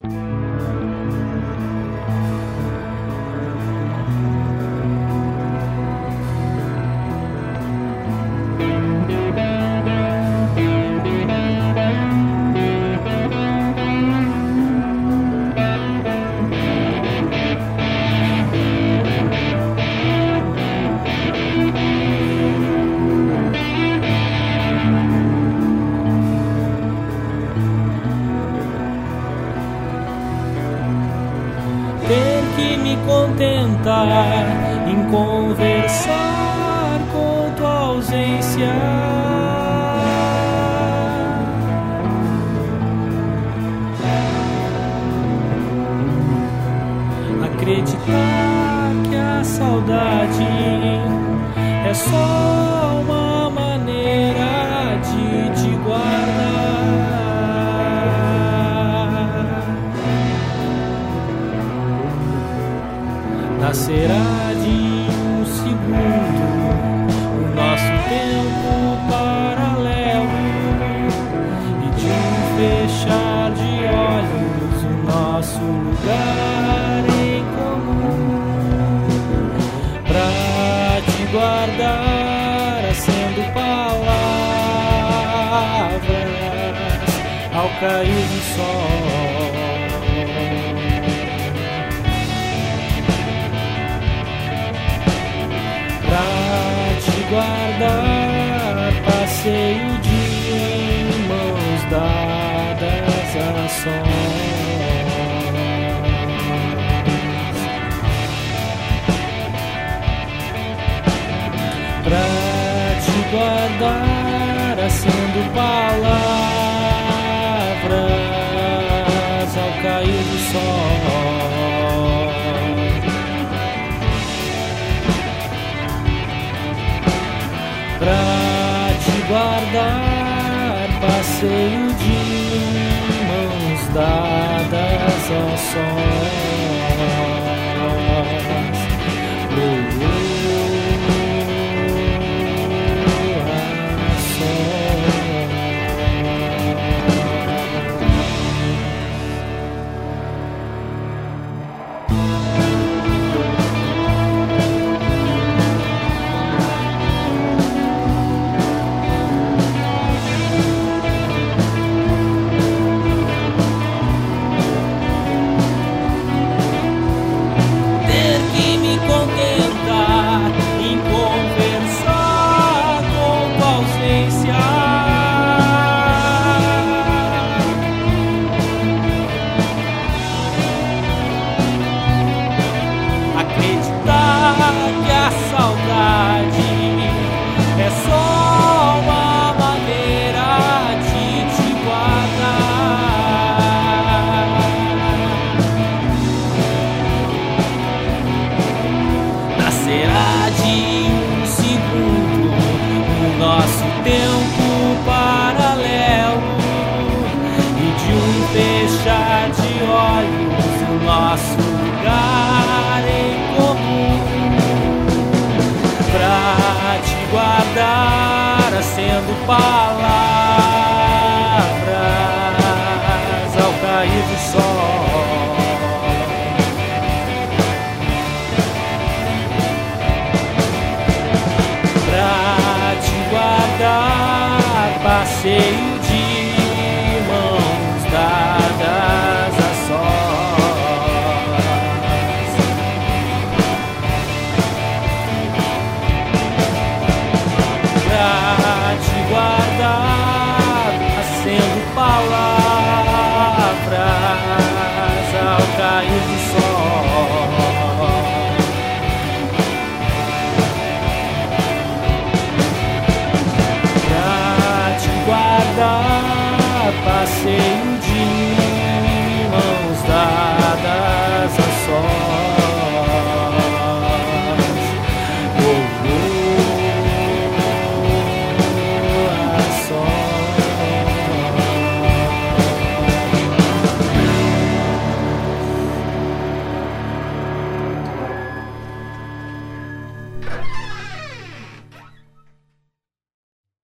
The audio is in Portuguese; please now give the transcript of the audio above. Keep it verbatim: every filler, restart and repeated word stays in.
Ter que me contentar em conversar com tua ausência, acreditar que a saudade é só uma maneira de te guardar. Nascerá de um segundo o nosso tempo paralelo, e de um fechar de olhos o nosso lugar em comum. Pra te guardar, acendo palavras ao cair do sol. Guardar, passeio de mãos dadas a sós. Pra te guardar, acendo palavras ao cair do sol. Pra te guardar, passeio de mãos dadas ao sós. Oh, oh, a sós. Que a saudade é só uma maneira de te guardar. Nascerá de um segundo o nosso tempo paralelo, e de um fechar de olhos o nosso lugar em comum. Pra te guardar, acendo palavras ao cair do sol. Pra te guardar, passeio de mãos dadas a sós. Pra te guardar, acendo palavras ao cair do sol. Pra te guardar, passeio de mãos dadas a sós.